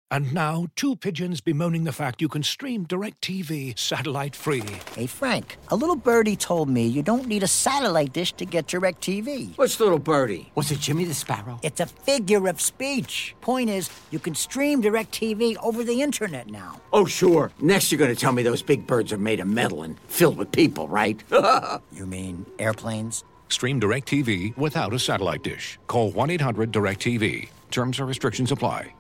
And now, two pigeons bemoaning the fact you can stream DirecTV satellite-free. Hey, Frank, a little birdie told me you don't need a satellite dish to get DirecTV. Which little birdie? Was it Jimmy the Sparrow? It's a figure of speech. Point is, you can stream DirecTV over the internet now. Oh, sure. Next you're going to tell me those big birds are made of metal and filled with people, right? You mean airplanes? Stream DirecTV without a satellite dish. Call 1-800-DirecTV. Terms and restrictions apply.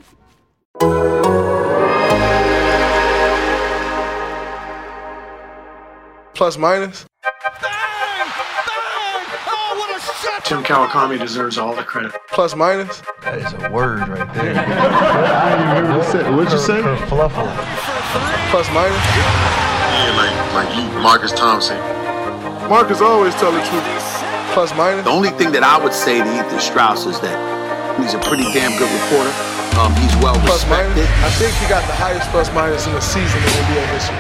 Plus minus. Bang! Oh, what a shot! Tim Kawakami deserves all the credit. Plus minus. That is a word right there. What'd you say? Plus minus. Yeah, like you, Marcus Thompson. Marcus always tell the truth. Plus minus. The only thing that I would say to Ethan Strauss is that he's a pretty damn good reporter. He's well plus respected. Minus. I think he got the highest plus minus in the season in NBA history.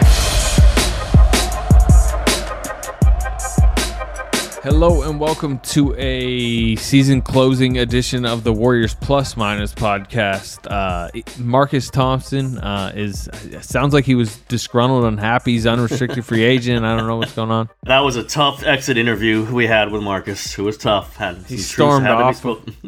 Hello and welcome to a season closing edition of the Warriors Plus Minus podcast. Marcus Thompson sounds like he was disgruntled, unhappy. He's unrestricted free agent. I don't know what's going on. That was a tough exit interview we had with Marcus. It was tough. He stormed off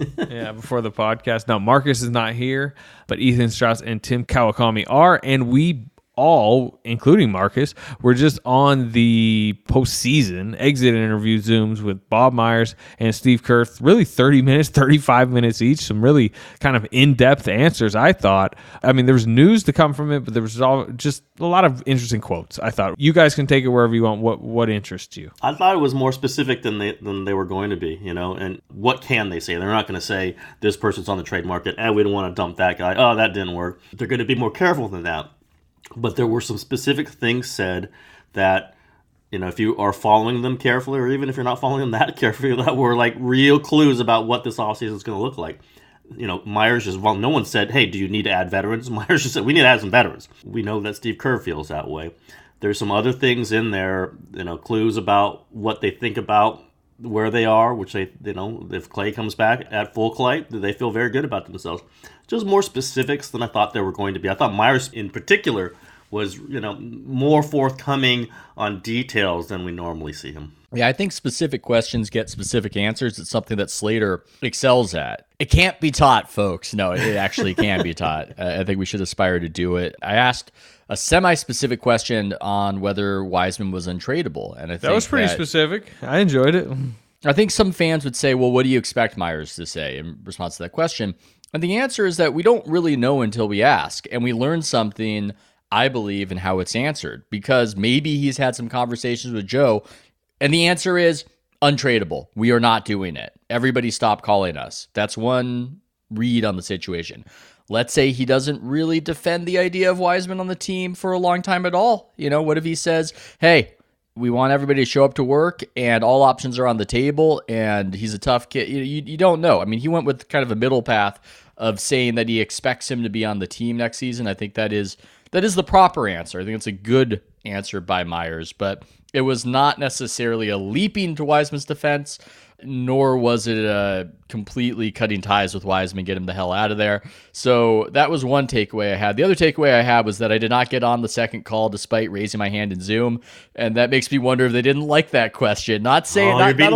before the podcast. Now, Marcus is not here, but Ethan Strauss and Tim Kawakami are, and we all, including Marcus, we're just on the postseason exit interview Zooms with Bob Myers and Steve Kerr. Really 30 minutes, 35 minutes each. Some really kind of in-depth answers, I thought. I mean, there was news to come from it, but there was just a lot of interesting quotes, I thought. You guys can take it wherever you want. What interests you? I thought it was more specific than they were going to be, you know, and what can they say? They're not going to say this person's on the trade market, we don't want to dump that guy. Oh, that didn't work. They're going to be more careful than that. But there were some specific things said that, you know, if you are following them carefully, or even if you're not following them that carefully, that were like real clues about what this offseason is going to look like. You know, Myers just, well, no one said, hey, do you need to add veterans? Myers just said, we need to add some veterans. We know that Steve Kerr feels that way. There's some other things in there, you know, clues about what they think about where they are, which they, you know, if Clay comes back at full Clay, they feel very good about themselves. Just more specifics than I thought there were going to be. I thought Myers in particular was, you know, more forthcoming on details than we normally see him. Yeah, I think specific questions get specific answers. It's something that Slater excels at. It can't be taught, folks. No, it actually can be taught. I think we should aspire to do it. I asked a semi-specific question on whether Wiseman was untradeable, and I think that was pretty specific. I enjoyed it. I think some fans would say, well, what do you expect Myers to say in response to that question? And the answer is that we don't really know until we ask, and we learn something, I believe, in how it's answered, because maybe he's had some conversations with Joe, and the answer is untradeable. We are not doing it. Everybody stop calling us. That's one read on the situation. Let's say he doesn't really defend the idea of Wiseman on the team for a long time at all. You know, what if he says, hey, we want everybody to show up to work and all options are on the table and he's a tough kid. You don't know. I mean, he went with kind of a middle path of saying that he expects him to be on the team next season. I think that is the proper answer. I think it's a good answer by Myers, but it was not necessarily a leaping to Wiseman's defense, nor was it completely cutting ties with Wiseman, get him the hell out of there. So that was one takeaway I had. The other takeaway I had was that I did not get on the second call despite raising my hand in Zoom, and that makes me wonder if they didn't like that question. Not saying, not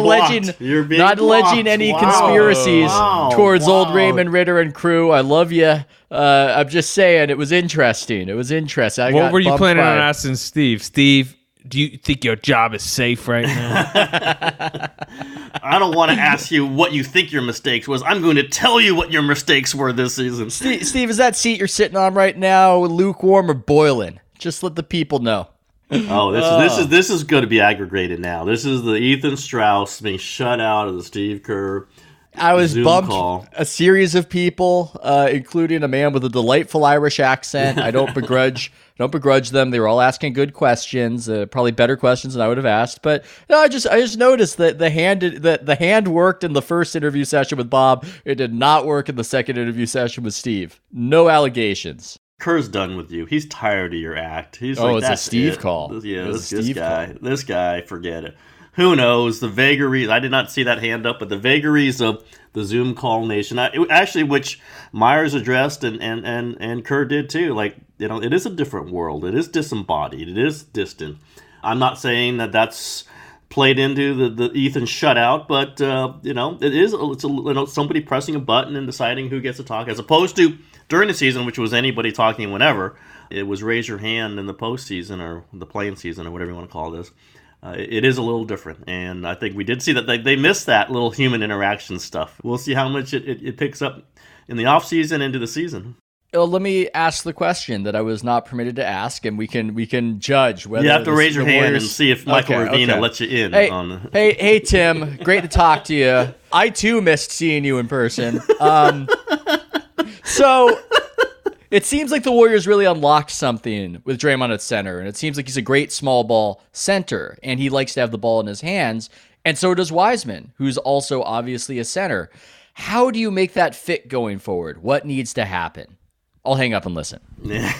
alleging any conspiracies towards old Raymond Ritter and crew. I love you. I'm just saying it was interesting. What were you planning on asking Steve? Steve, do you think your job is safe right now? I don't want to ask you what you think your mistakes was. I'm going to tell you what your mistakes were this season. Steve, is that seat you're sitting on right now lukewarm or boiling? Just let the people know. Oh, this is going to be aggregated now. This is the Ethan Strauss being shut out of the Steve Kerr. I was Zoom bumped. Call. A series of people, including a man with a delightful Irish accent. I don't begrudge them. They were all asking good questions, probably better questions than I would have asked. But no, I just noticed that the hand worked in the first interview session with Bob. It did not work in the second interview session with Steve. No allegations. Kerr's done with you. He's tired of your act. He's it's a Steve call. Yeah, this guy, forget it. who knows? The vagaries. I did not see that hand up, but the vagaries of the Zoom call nation, actually, which Myers addressed and Kerr did too. Like, it is a different world. It is disembodied. It is distant. I'm not saying that that's played into the Ethan shutout, but it's somebody pressing a button and deciding who gets to talk, as opposed to during the season, which was anybody talking whenever. It was raise your hand in the postseason or the playing season or whatever you want to call this. It is a little different, and I think we did see that they missed that little human interaction stuff. We'll see how much it picks up in the offseason into the season. Well, let me ask the question that I was not permitted to ask, and we can judge whether you have to raid your hand and see if Michael Ravina lets you in. Hey, Tim, great to talk to you. I too missed seeing you in person. So it seems like the Warriors really unlocked something with Draymond at center, and it seems like he's a great small ball center, and he likes to have the ball in his hands, and so does Wiseman, who's also obviously a center. How do you make that fit going forward? What needs to happen? I'll hang up and listen. Yeah.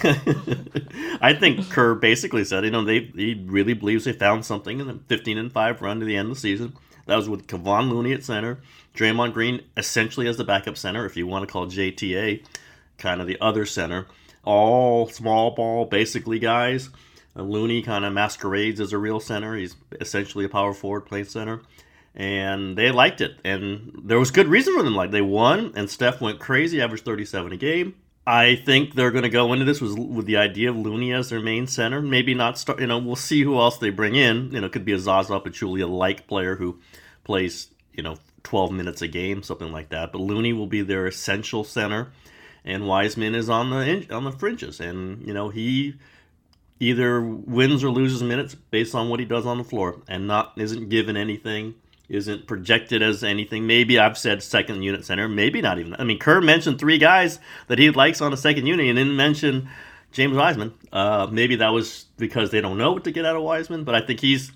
I think Kerr basically said, he really believes they found something in the 15-5 run to the end of the season. That was with Kevon Looney at center, Draymond Green essentially as the backup center, if you want to call JTA kind of the other center. All small ball, basically, guys. Looney kind of masquerades as a real center. He's essentially a power forward playing center. And they liked it. And there was good reason for them. Like, they won, and Steph went crazy, averaged 37 a game. I think they're going to go into this with the idea of Looney as their main center. Maybe not start, we'll see who else they bring in. It could be a Zaza Pachulia-like player who plays, 12 minutes a game, something like that. But Looney will be their essential center, and Wiseman is on the fringes. And, he either wins or loses minutes based on what he does on the floor, and isn't given anything, isn't projected as anything. Maybe I've said second unit center, maybe not even. I mean, Kerr mentioned 3 guys that he likes on a second unit and didn't mention James Wiseman. Maybe that was because they don't know what to get out of Wiseman, but I think he's,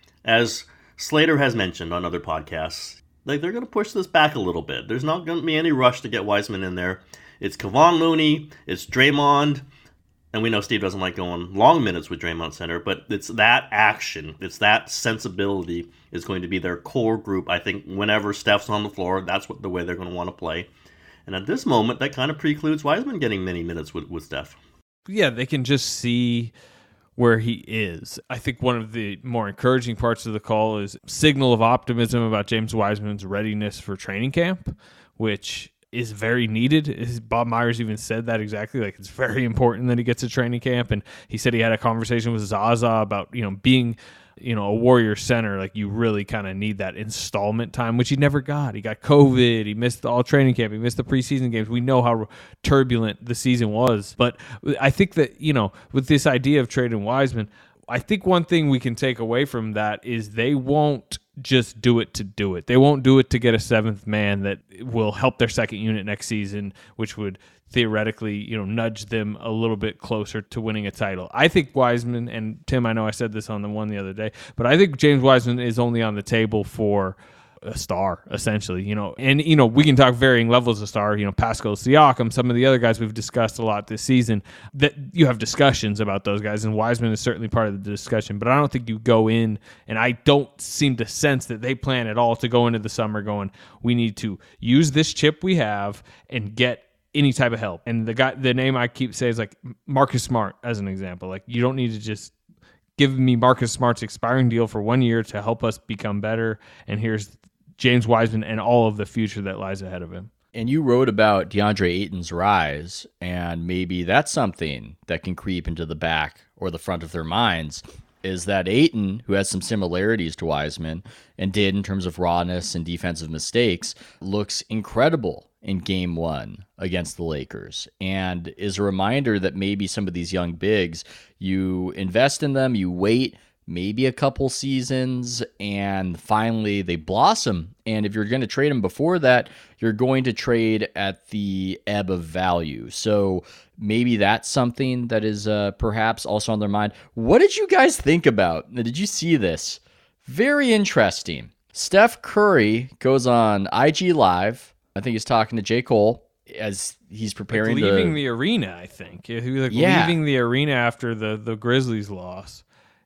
as Slater has mentioned on other podcasts, they're going to push this back a little bit. There's not going to be any rush to get Wiseman in there. It's Kevon Looney, it's Draymond, and we know Steve doesn't like going long minutes with Draymond center, but it's that action, it's that sensibility is going to be their core group. I think whenever Steph's on the floor, that's the way they're going to want to play. And at this moment, that kind of precludes Wiseman getting many minutes with Steph. Yeah, they can just see where he is. I think one of the more encouraging parts of the call is signal of optimism about James Wiseman's readiness for training camp, which is very needed. Bob Myers even said that exactly. Like, it's very important that he gets to training camp. And he said he had a conversation with Zaza about, being, a Warrior center. Like, you really kind of need that installment time, which he never got. He got COVID. He missed all training camp. He missed the preseason games. We know how turbulent the season was. But I think that, with this idea of trading Wiseman, I think one thing we can take away from that is they won't just do it to do it. They won't do it to get a 7th man that will help their second unit next season, which would theoretically, nudge them a little bit closer to winning a title. I think Wiseman, and Tim, I know I said this on the one the other day, but I think James Wiseman is only on the table for a star, essentially, and, we can talk varying levels of star, Pascal Siakam, some of the other guys we've discussed a lot this season, that you have discussions about those guys, and Wiseman is certainly part of the discussion, but I don't think you go in, and I don't seem to sense that they plan at all to go into the summer going, we need to use this chip we have and get any type of help. And the name I keep saying is like Marcus Smart as an example. Like, you don't need to just give me Marcus Smart's expiring deal for 1 year to help us become better, and here's James Wiseman and all of the future that lies ahead of him. And you wrote about DeAndre Ayton's rise, and maybe that's something that can creep into the back or the front of their minds, is that Ayton, who has some similarities to Wiseman and did in terms of rawness and defensive mistakes, looks incredible in Game 1 against the Lakers, and is a reminder that maybe some of these young bigs, you invest in them, you wait maybe a couple seasons, and finally they blossom. And if you're going to trade them before that, you're going to trade at the ebb of value. So maybe that's something that is perhaps also on their mind. What did you guys think about? Did you see this? Very interesting. Steph Curry goes on IG Live. I think he's talking to J. Cole as he's preparing leaving the arena, I think. He was leaving the arena after the Grizzlies loss.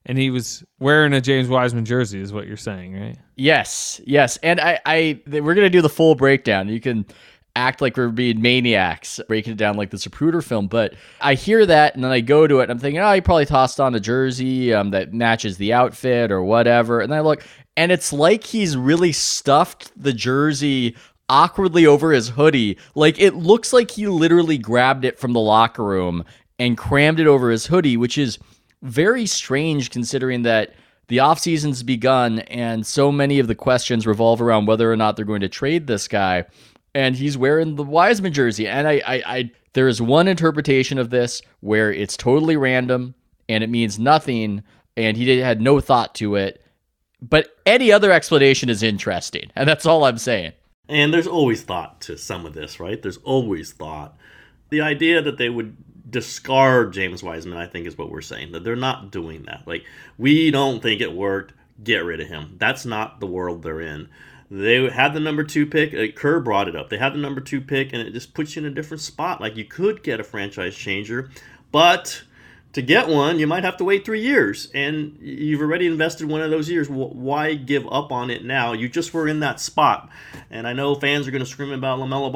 And he was wearing a James Wiseman jersey, is what you're saying, right? Yes. And we're gonna do the full breakdown. You can act like we're being maniacs, breaking it down like the Zapruder film. But I hear that, and then I go to it, and I'm thinking, he probably tossed on a jersey that matches the outfit or whatever. And then I look, and it's like he's really stuffed the jersey awkwardly over his hoodie. Like, it looks like he literally grabbed it from the locker room and crammed it over his hoodie, which is very strange considering that the offseason's begun and so many of the questions revolve around whether or not they're going to trade this guy. And he's wearing the Wiseman jersey. And I there is one interpretation of this where it's totally random and it means nothing and he had no thought to it. But any other explanation is interesting. And that's all I'm saying. And there's always thought to some of this, right? There's always thought. The idea that they would discard James Wiseman, I think, is what we're saying. That they're not doing that. Like, we don't think it worked. Get rid of him. That's not the world they're in. They had the number 2 pick. Kerr brought it up. They had the number 2 pick, and it just puts you in a different spot. Like, you could get a franchise changer, but to get one, you might have to wait 3 years, and you've already invested one of those years. Why give up on it now? You just were in that spot. And I know fans are going to scream about LaMelo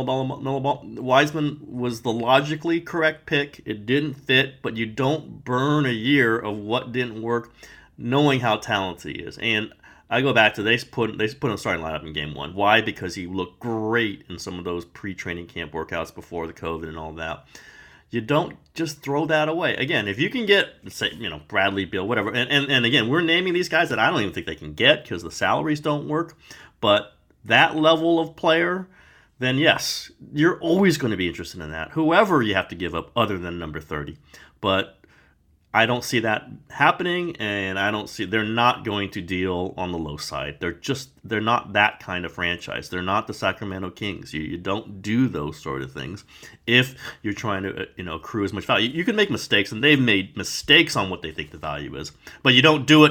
Ball. Wiseman was the logically correct pick. It didn't fit, but you don't burn a year of what didn't work, knowing how talented he is. And I go back to they put him starting lineup in game 1. Why? Because he looked great in some of those pre-training camp workouts before the COVID and all that. You don't just throw that away. Again, if you can get, say, Bradley Beal, whatever, and again, we're naming these guys that I don't even think they can get because the salaries don't work, but that level of player, then yes, you're always going to be interested in that. Whoever you have to give up other than number 30. But I don't see that happening, and they're not going to deal on the low side. They're not that kind of franchise. They're not the Sacramento Kings. You don't do those sort of things if you're trying to accrue as much value. You can make mistakes, and they've made mistakes on what they think the value is, but you don't do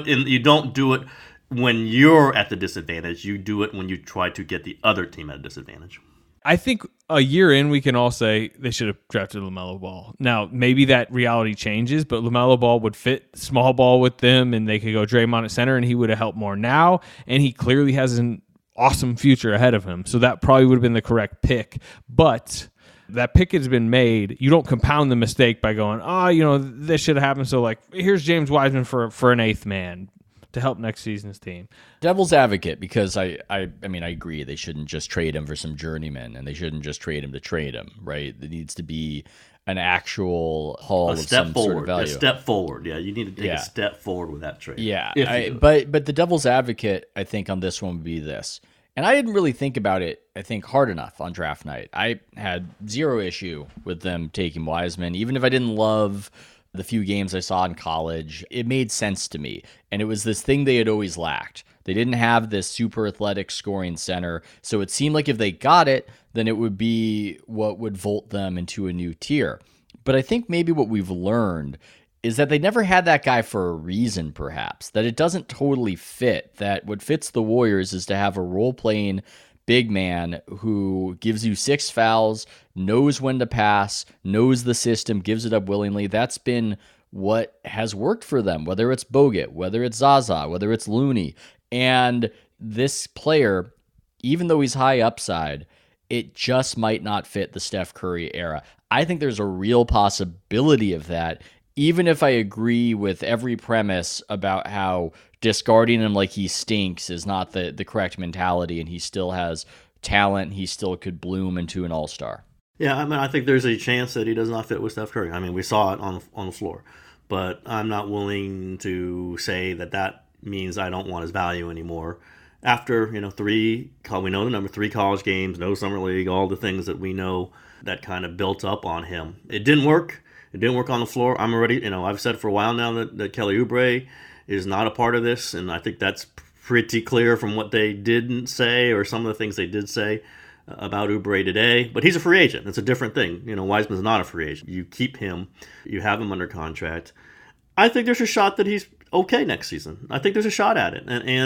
it when you're at the disadvantage. You do it when you try to get the other team at a disadvantage. I think a year in, we can all say they should have drafted LaMelo Ball. Now, maybe that reality changes, but LaMelo Ball would fit small ball with them, and they could go Draymond at center, and he would have helped more now, and he clearly has an awesome future ahead of him. So that probably would have been the correct pick. But that pick has been made. You don't compound the mistake by going, this should have happened. So, here's James Wiseman for an 8th man to help next season's team. Devil's advocate, because I agree they shouldn't just trade him for some journeyman, and they shouldn't just trade him to trade him, right? There needs to be an actual haul of some sort of value. A step forward. Yeah, you need to take a step forward with that trade. Yeah, but the devil's advocate, I think, on this one would be this. And I didn't really think about it, I think, hard enough on draft night. I had zero issue with them taking Wiseman, even if I didn't love the few games I saw in college. It made sense to me. And it was this thing they had always lacked. They didn't have this super athletic scoring center. So it seemed like if they got it, then it would be what would vault them into a new tier. But I think maybe what we've learned is that they never had that guy for a reason, perhaps. That it doesn't totally fit. That what fits the Warriors is to have a role-playing big man who gives you 6 fouls, knows when to pass, knows the system, gives it up willingly. That's been what has worked for them, whether it's Bogut, whether it's Zaza, whether it's Looney. And this player, even though he's high upside, it just might not fit the Steph Curry era. I think there's a real possibility of that, even if I agree with every premise about how discarding him like he stinks is not the correct mentality, and he still has talent, he still could bloom into an all-star. Yeah, I think there's a chance that he does not fit with Steph Curry. We saw it on the floor. But I'm not willing to say that means I don't want his value anymore. After, 3, we know the number, 3 college games, no summer league, all the things that we know that kind of built up on him. It didn't work. It didn't work on the floor. I'm already, I've said for a while now that Kelly Oubre is not a part of this, and I think that's pretty clear from what they didn't say or some of the things they did say about Oubre today. But he's a free agent. It's a different thing. Wiseman's not a free agent. You keep him. You have him under contract. I think there's a shot that he's okay next season. I think there's a shot at it. And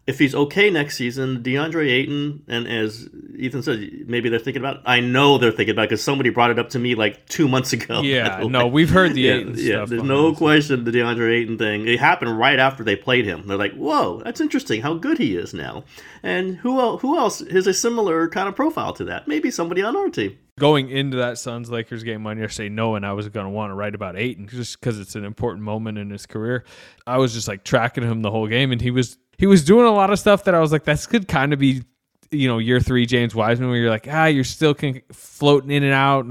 if he's okay next season, DeAndre Ayton, and as Ethan said, maybe they're thinking about it. I know they're thinking about it because somebody brought it up to me like 2 months ago. Yeah, no, we've heard the Ayton stuff. Yeah, there's no question the DeAndre Ayton thing. It happened right after they played him. They're like, whoa, that's interesting how good he is now. And who else has a similar kind of profile to that? Maybe somebody on our team. Going into that Suns-Lakers game on yesterday, knowing I was going to want to write about Ayton just because it's an important moment in his career, I was just like tracking him the whole game, and he was doing a lot of stuff that I was like, that could kind of be, year 3 James Wiseman, where you're like, you're still floating in and out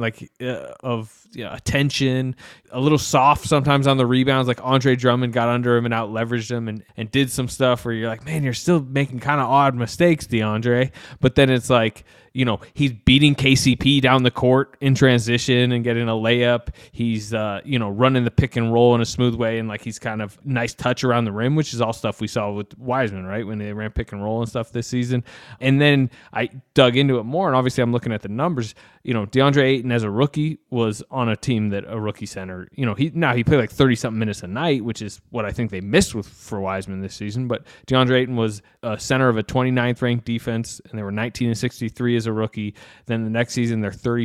of attention, a little soft sometimes on the rebounds. Like Andre Drummond got under him and out leveraged him and did some stuff where you're like, man, you're still making kind of odd mistakes, DeAndre. But then it's like, he's beating KCP down the court in transition and getting a layup. He's, running the pick and roll in a smooth way. And like, he's kind of nice touch around the rim, which is all stuff we saw with Wiseman, right? When they ran pick and roll and stuff this season. And then I dug into it more. And obviously I'm looking at the numbers. DeAndre Ayton as a rookie was on a team that a rookie center, he played like 30 something minutes a night, which is what I think they missed for Wiseman this season. But DeAndre Ayton was a center of a 29th ranked defense, and they were 19-63 as a rookie. Then the next season they're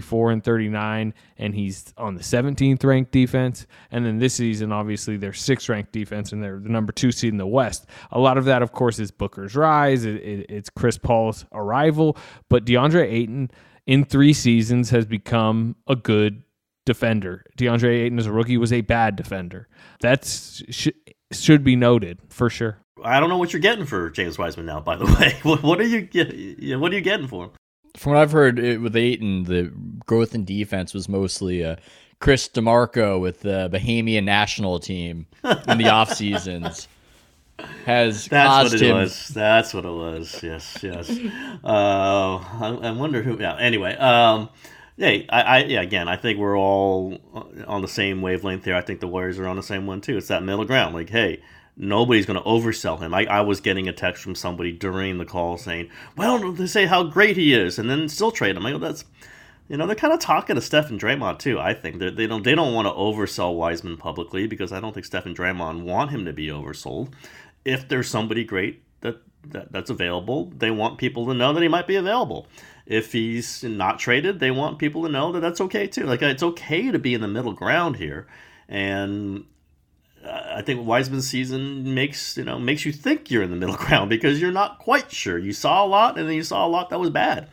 34-39, and he's on the 17th ranked defense. And then this season, obviously, they're 6th ranked defense, and they're the number 2 seed in the West. A lot of that, of course, is Booker's rise. It's Chris Paul's arrival. But DeAndre Ayton, in 3 seasons, has become a good defender. DeAndre Ayton as a rookie was a bad defender. That should be noted for sure. I don't know what you're getting for James Wiseman now, by the way. What are you getting for him? From what I've heard with Ayton, the growth in defense was mostly Chris DeMarco with the Bahamian national team in the off seasons. That's what it was. That's what it was. Yes. I wonder who. Yeah. Anyway. Again, I think we're all on the same wavelength here. I think the Warriors are on the same one too. It's that middle ground. Like, hey, nobody's going to oversell him. I was getting a text from somebody during the call saying, well, they say how great he is, and then still trade him. Like, well, that's, they're kind of talking to Steph and Draymond too. I think they don't want to oversell Wiseman publicly, because I don't think Steph and Draymond want him to be oversold. If there's somebody great that's available, they want people to know that he might be available. If he's not traded, they want people to know that that's okay too. Like, it's okay to be in the middle ground here, and I think Wiseman's season makes you think you're in the middle ground, because you're not quite sure. You saw a lot, and then you saw a lot that was bad,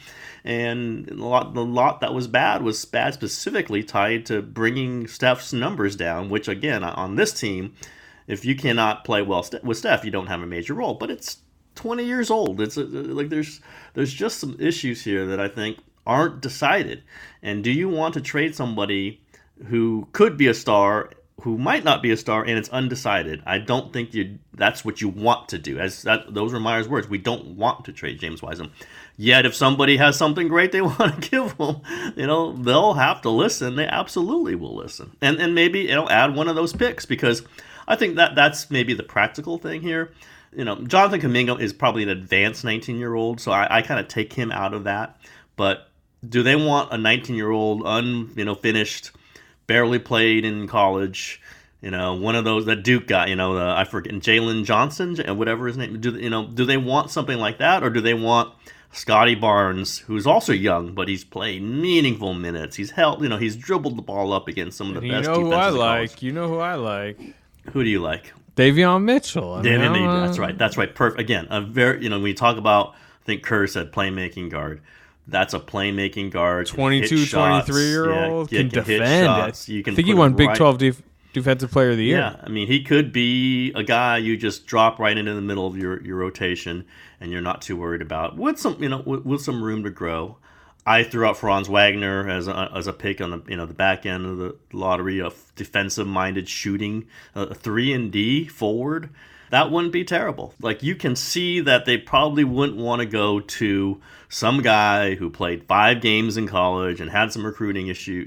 and the lot that was bad specifically tied to bringing Steph's numbers down. Which, again, on this team, if you cannot play well with Steph, you don't have a major role. But it's 20 years old. It's like there's just some issues here that I think aren't decided. And do you want to trade somebody who could be a star, who might not be a star, and it's undecided? I don't think that's what you want to do. Those were Meyer's words. We don't want to trade James Wiseman. Yet if somebody has something great they want to give them, they'll have to listen. They absolutely will listen. And maybe add one of those picks, because I think that's maybe the practical thing here. Jonathan Kuminga is probably an advanced 19-year-old, so I kind of take him out of that. But do they want a 19-year-old, finished, barely played in college, one of those that Duke got, I forget, Jalen Johnson, whatever his name. Do they want something like that, or do they want Scotty Barnes, who's also young, but he's played meaningful minutes? He's held, he's dribbled the ball up against some of the best defenses. You know who I like. Who do you like? Davion Mitchell. That's right. Perfect. Again, a very, when you talk about, I think Kerr said playmaking guard. That's a playmaking guard. 22, 23-year-old can defend. I think he won Big 12 Defensive Player of the Year. Yeah, I mean, he could be a guy you just drop right into the middle of your rotation, and you're not too worried about with some room to grow. I threw out Franz Wagner as a pick on the back end of the lottery, of defensive-minded shooting, a 3-and-D forward. That wouldn't be terrible. Like, you can see that they probably wouldn't want to go to some guy who played 5 games in college and had some recruiting issue.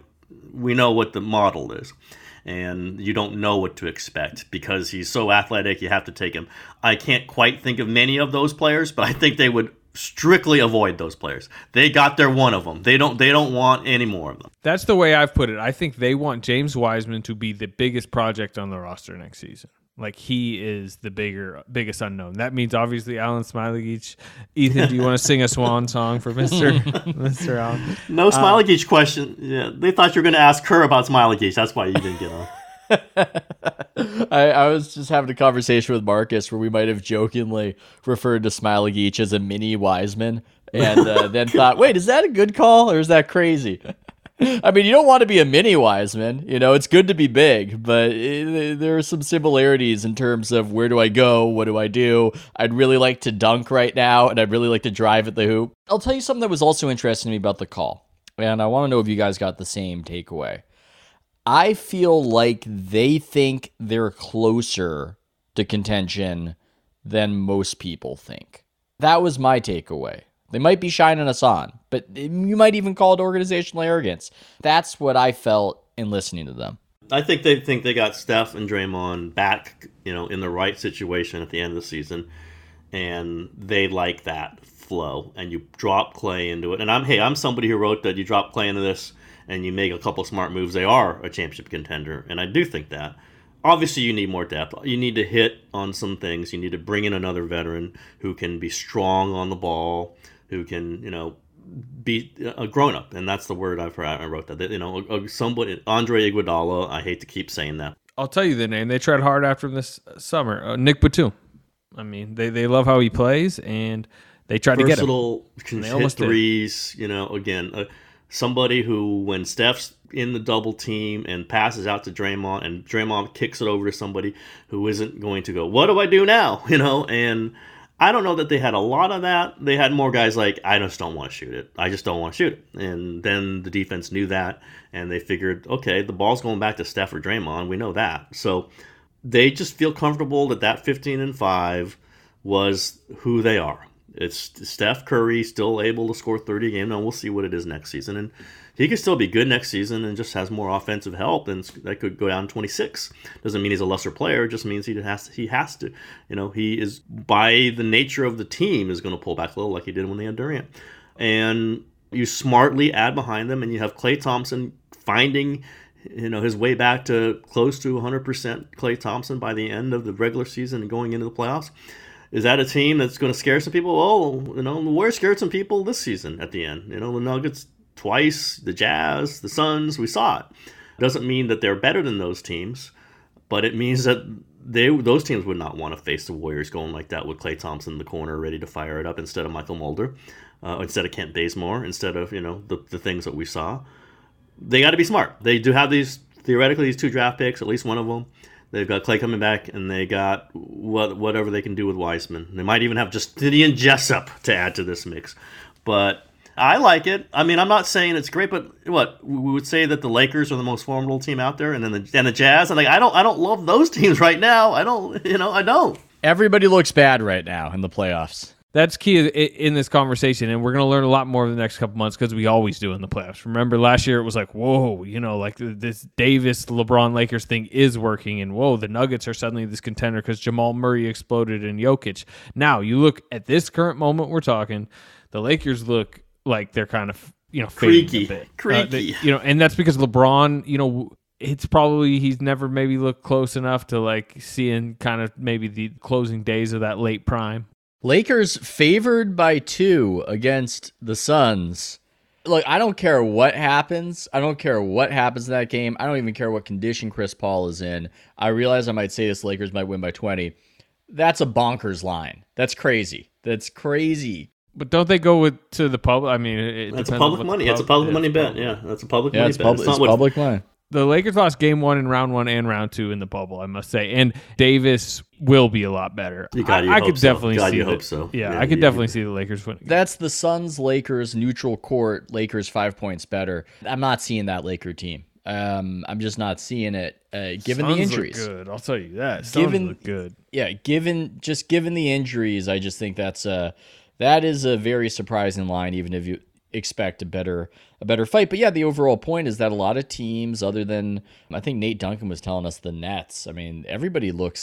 We know what the model is, and you don't know what to expect because he's so athletic. You have to take him. I can't quite think of many of those players, but I think they would strictly avoid those players. They got their one of them. They don't want any more of them. That's the way I've put it. I think they want James Wiseman to be the biggest project on the roster next season. Like, he is the biggest unknown. That means obviously Alan Smailagic. Ethan, do you want to sing a swan song for Mr. Allen? No Smailagic question. Yeah, they thought you were going to ask her about Smailagic. That's why you didn't get on. I was just having a conversation with Marcus where we might have jokingly referred to Smailagic as a mini Wiseman, and then thought, wait, is that a good call or is that crazy? I mean, you don't want to be a mini Wiseman. It's good to be big, but there are some similarities in terms of where do I go, what do I do. I'd really like to dunk right now, and I'd really like to drive at the hoop. I'll tell you something that was also interesting to me about the call, and I want to know if you guys got the same takeaway. I feel like they think they're closer to contention than most people think. That was my takeaway. They might be shining us on, but you might even call it organizational arrogance. That's what I felt in listening to them. I think they got Steph and Draymond back, in the right situation at the end of the season, and they like that flow. And you drop Clay into it. And I'm somebody who wrote that you drop Clay into this and you make a couple smart moves, they are a championship contender, and I do think that. Obviously, you need more depth. You need to hit on some things. You need to bring in another veteran who can be strong on the ball, who can, be a grown-up, and that's the word I wrote that. Somebody, Andre Iguodala, I hate to keep saying that. I'll tell you the name. They tried hard after him this summer. Nick Batum. I mean, they love how he plays, and they tried to get him. Versatile, can hit threes, again, somebody who, when Steph's in the double team and passes out to Draymond, and Draymond kicks it over to somebody who isn't going to go, what do I do now? And I don't know that they had a lot of that. They had more guys like, I just don't want to shoot it. I just don't want to shoot it. And then the defense knew that, and they figured, okay, the ball's going back to Steph or Draymond. We know that. So they just feel comfortable that 15-5 was who they are. It's Steph Curry still able to score 30 a game. Now we'll see what it is next season. And he could still be good next season and just has more offensive help, and that could go down 26. Doesn't mean he's a lesser player. It just means he has to. He is, by the nature of the team, is going to pull back a little like he did when they had Durant. And you smartly add behind them, and you have Klay Thompson finding his way back to close to 100% Klay Thompson by the end of the regular season and going into the playoffs. Is that a team that's going to scare some people? Oh, the Warriors scared some people this season at the end. The Nuggets twice, the Jazz, the Suns, we saw it. Doesn't mean that they're better than those teams, but it means that those teams would not want to face the Warriors going like that with Klay Thompson in the corner ready to fire it up instead of Michael Mulder, instead of Kent Bazemore, instead of the things that we saw. They got to be smart. They do have these 2 draft picks, at least one of them. They've got Klay coming back, and they got whatever they can do with Wiseman. They might even have Justinian Jessup to add to this mix. But I like it. I mean, I'm not saying it's great, but we would say that the Lakers are the most formidable team out there, and then the Jazz. And I don't love those teams right now. I don't. Everybody looks bad right now in the playoffs. That's key in this conversation, and we're going to learn a lot more in the next couple months because we always do in the playoffs. Remember, last year it was like, whoa, like this Davis LeBron Lakers thing is working, and whoa, the Nuggets are suddenly this contender because Jamal Murray exploded in Jokic. Now, you look at this current moment we're talking, the Lakers look like they're kind of, creaky. And that's because LeBron, it's probably he's never maybe looked close enough to like seeing kind of maybe the closing days of that late prime. Lakers favored by 2 against the Suns. Look, I don't care what happens. I don't care what happens in that game. I don't even care what condition Chris Paul is in. I realize I might say this Lakers might win by 20. That's a bonkers line. That's crazy. But don't they go to the public? I mean, that's public money. It's a public money bet. Yeah, that's a public money bet. It's public money. The Lakers lost game 1 in round 1 and round 2 in the bubble, I must say. And Davis will be a lot better. I could definitely see hope so. Yeah, I could definitely see the Lakers winning. That's the Suns-Lakers neutral court. Lakers 5 points better. I'm not seeing that Laker team. I'm just not seeing it. Given Suns the injuries, look good. I'll tell you that. Suns look good. Yeah, given the injuries, I just think that is a very surprising line. Even if you expect a better fight. But yeah, the overall point is that a lot of teams, other than, I think Nate Duncan was telling us, the Nets, I mean, everybody looks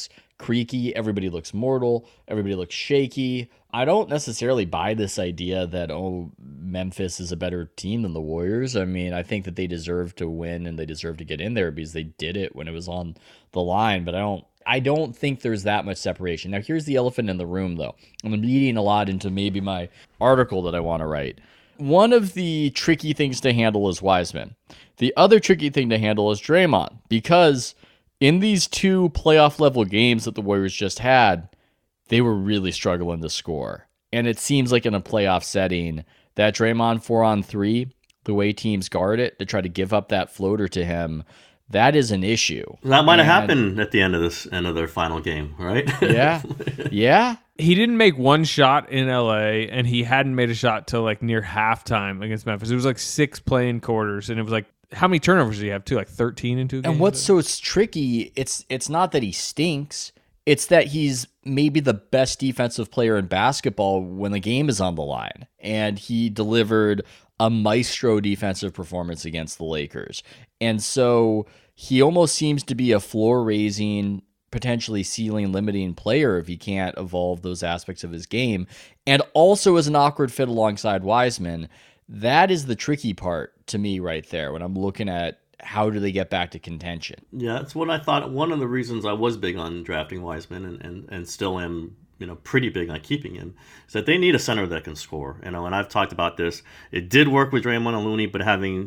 creaky. Everybody looks mortal. Everybody looks shaky. I don't necessarily buy this idea that, Memphis is a better team than the Warriors. I mean, I think that they deserve to win and they deserve to get in there because they did it when it was on the line. But I don't think there's that much separation. Now, here's the elephant in the room, though. I'm leading a lot into maybe my article that I want to write. One of the tricky things to handle is Wiseman. The other tricky thing to handle is Draymond, because in these 2 playoff-level games that the Warriors just had, they were really struggling to score. And it seems like in a playoff setting, that Draymond 4-on-3, the way teams guard it to try to give up that floater to him, that is an issue. That might have happened at the end of their final game, right? Yeah. Yeah. He didn't make one shot in LA, and he hadn't made a shot till like near halftime against Memphis. It was like 6 playing quarters, and it was like, how many turnovers did he have too? Like 13 in 2 games? And what's so tricky, it's not that he stinks. It's that he's maybe the best defensive player in basketball when the game is on the line. And he delivered a maestro defensive performance against the Lakers. And so he almost seems to be a floor-raising, potentially ceiling-limiting player if he can't evolve those aspects of his game. And also is an awkward fit alongside Wiseman. That is the tricky part to me right there when I'm looking at how do they get back to contention. Yeah, that's what I thought. One of the reasons I was big on drafting Wiseman and still am, pretty big on keeping him, is that they need a center that can score. And I've talked about this. It did work with Draymond and Looney, but having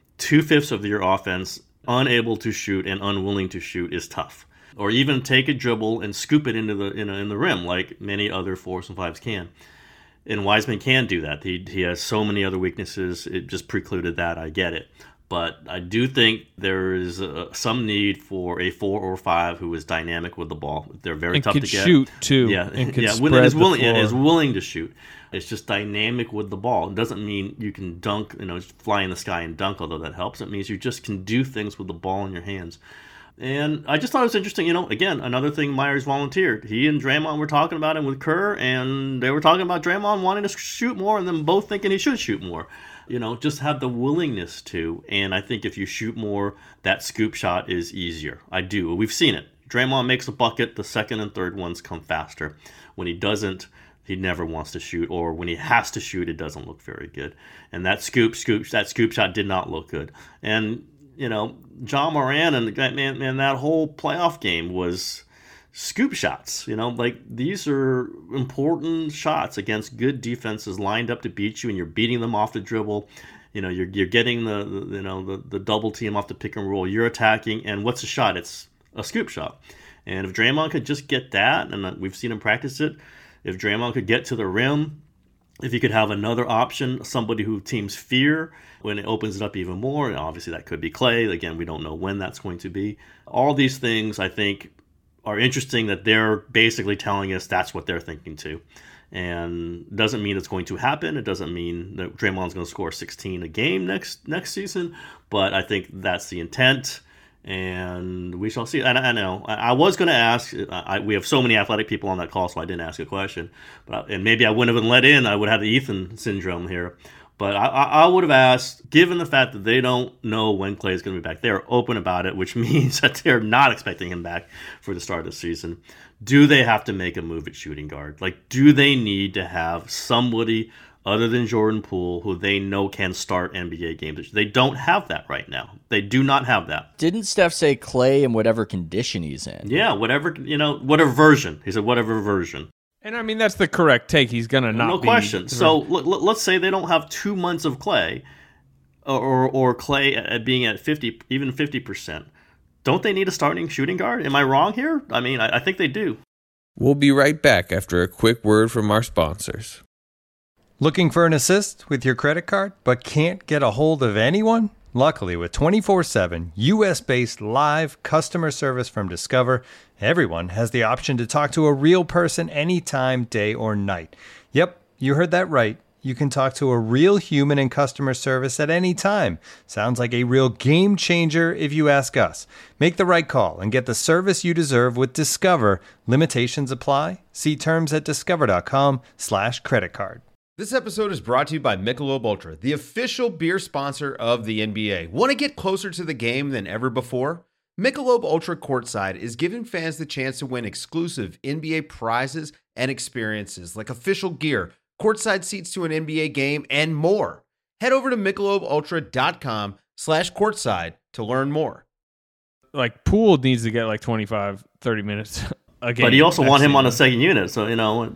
2/5 of your offense unable to shoot and unwilling to shoot is tough. Or even take a dribble and scoop it into the in the rim like many other 4s and 5s can. And Wiseman can do that. He has so many other weaknesses. It just precluded that. I get it. But I do think there is some need for a 4 or 5 who is dynamic with the ball. They're very tough to get. And can shoot, too. Yeah, and is willing to shoot. It's just dynamic with the ball. It doesn't mean you can dunk, fly in the sky and dunk, although that helps. It means you just can do things with the ball in your hands. And I just thought it was interesting, again, another thing Myers volunteered. He and Draymond were talking about it with Kerr, and they were talking about Draymond wanting to shoot more and them both thinking he should shoot more. Just have the willingness to. And I think if you shoot more, that scoop shot is easier. I do. We've seen it. Draymond makes a bucket. The second and third ones come faster. When he doesn't, he never wants to shoot. Or when he has to shoot, it doesn't look very good. And that scoop shot did not look good. And, John Moran and that whole playoff game was scoop shots. These are important shots against good defenses lined up to beat you, and you're beating them off the dribble. You're getting the double team off the pick and roll. You're attacking, and what's a shot? It's a scoop shot. And if Draymond could just get that, and we've seen him practice it, if Draymond could get to the rim, if he could have another option, somebody who teams fear when it opens it up even more, and obviously that could be Clay. Again, we don't know when that's going to be. All these things, I think, are interesting that they're basically telling us that's what they're thinking too. And doesn't mean it's going to happen. It doesn't mean that Draymond's going to score 16 a game next season, but I think that's the intent, and we shall see. And I know I was going to ask. We have so many athletic people on that call, so I didn't ask a question. And maybe I wouldn't have been let in. I would have the Ethan syndrome here. But I would have asked, given the fact that they don't know when Clay is going to be back, they're open about it, which means that they're not expecting him back for the start of the season. Do they have to make a move at shooting guard? Do they need to have somebody other than Jordan Poole who they know can start NBA games? They don't have that right now. They do not have that. Didn't Steph say Clay in whatever condition he's in? Yeah, whatever version. He said whatever version. And that's the correct take. He's going to not be. No question. So let's say they don't have 2 months of Clay or Clay being at 50, even 50%. Don't they need a starting shooting guard? Am I wrong here? I think they do. We'll be right back after a quick word from our sponsors. Looking for an assist with your credit card but can't get a hold of anyone? Luckily, with 24/7 U.S.-based live customer service from Discover, everyone has the option to talk to a real person anytime, day or night. Yep, you heard that right. You can talk to a real human in customer service at any time. Sounds like a real game changer if you ask us. Make the right call and get the service you deserve with Discover. Limitations apply. See terms at discover.com/creditcard. This episode is brought to you by Michelob Ultra, the official beer sponsor of the NBA. Want to get closer to the game than ever before? Michelob Ultra Courtside is giving fans the chance to win exclusive NBA prizes and experiences like official gear, courtside seats to an NBA game, and more. Head over to MichelobUltra.com/courtside to learn more. Like, Poole needs to get like 25, 30 minutes a game. But you also want him on a second unit, so,